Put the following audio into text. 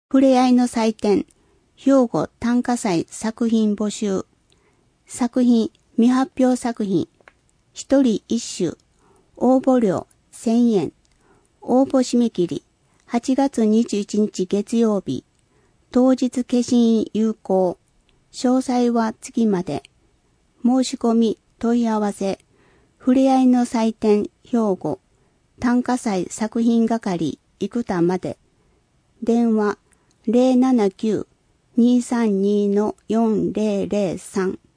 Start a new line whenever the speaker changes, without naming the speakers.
ふれあいの祭典、兵庫短歌祭作品募集。作品、未発表作品、一人一首、応募料1000円。応募締め切り、8月21日月曜日。当日消印有効。詳細は次まで。申し込み、問い合わせ。ふれあいの祭典、兵庫短歌祭作品係、生田まで。電話、079-232-4003